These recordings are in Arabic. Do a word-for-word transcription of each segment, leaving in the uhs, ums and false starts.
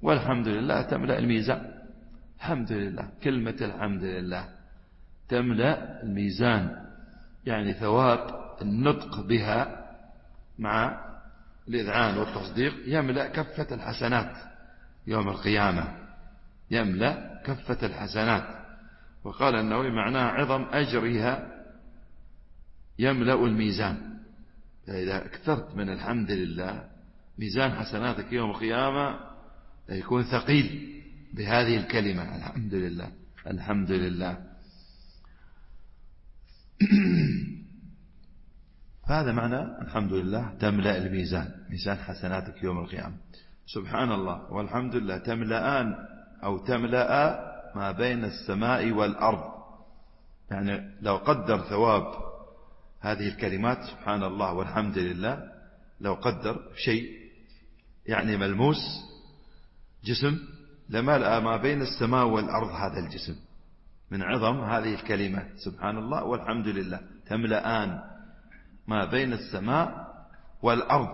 والحمد لله تملأ الميزان. الحمد لله، كلمة الحمد لله تملأ الميزان، يعني ثواب النطق بها مع الإذعان والتصديق يملأ كفة الحسنات يوم القيامة، يملأ كفة الحسنات. وقال النووي معناه عظم أجرها يملأ الميزان. فإذا اكثرت من الحمد لله ميزان حسناتك يوم القيامة يكون ثقيل بهذه الكلمة الحمد لله الحمد لله. فهذا معنى الحمد لله تملأ الميزان، ميزان حسناتك يوم القيامة. سبحان الله والحمد لله تملأان أو تملأ ما بين السماء والأرض. يعني لو قدر ثواب هذه الكلمات سبحان الله والحمد لله، لو قدر شيء يعني ملموس جسم لملأ ما بين السماء والأرض هذا الجسم، من عظم هذه الكلمة سبحان الله والحمد لله تملأان ما بين السماء والأرض.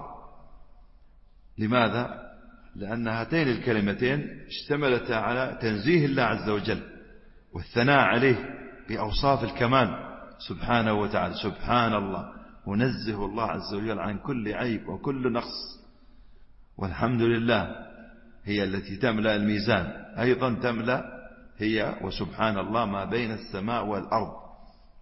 لماذا؟ لأن هاتين الكلمتين اشتملتا على تنزيه الله عز وجل والثناء عليه بأوصاف الكمال سبحانه وتعالى. سبحان الله، ونزه الله عز وجل عن كل عيب وكل نقص. والحمد لله هي التي تملأ الميزان، أيضا تملأ هي وسبحان الله ما بين السماء والأرض.